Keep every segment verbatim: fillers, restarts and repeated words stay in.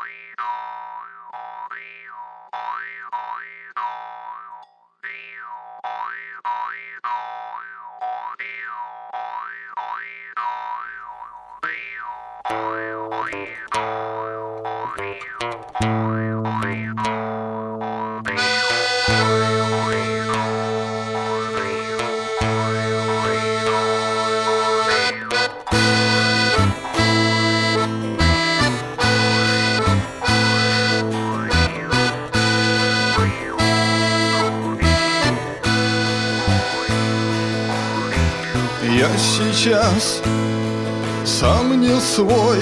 Я сейчас сам не свой,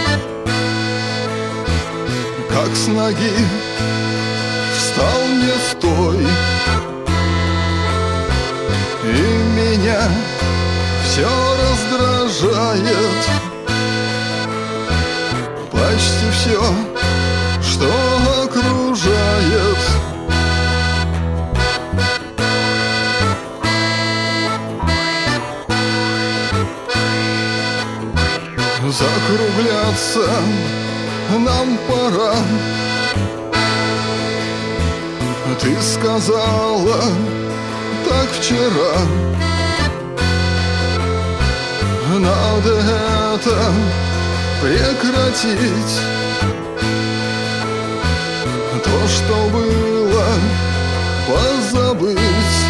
как с ноги встал не стой, и меня все раздражает, почти все, что окружает. Закругляться нам пора. Ты сказала так вчера. Надо это прекратить. То, что было, позабыть.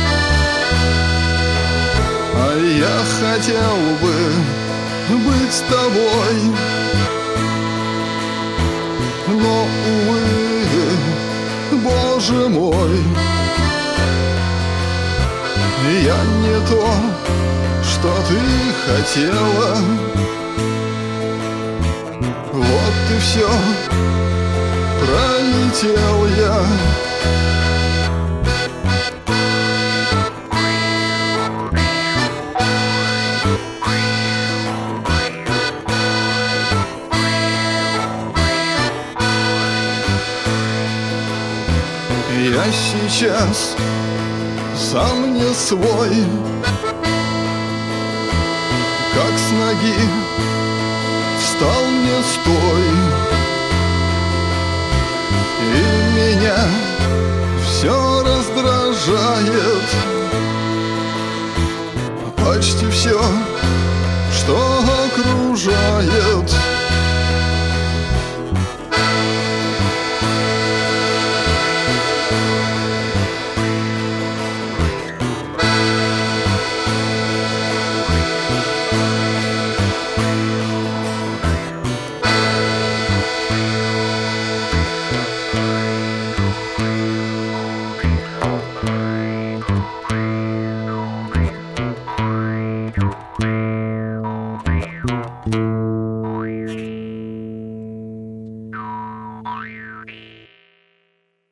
А я хотел бы быть с тобой, но, увы, Боже мой, я не то, что ты хотела. Вот и все, пролетел я. Я сейчас сам не свой, как с ноги встал не стой, и меня все раздражает, почти все, что окружает.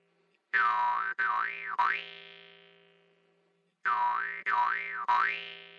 Oi, oi, oi.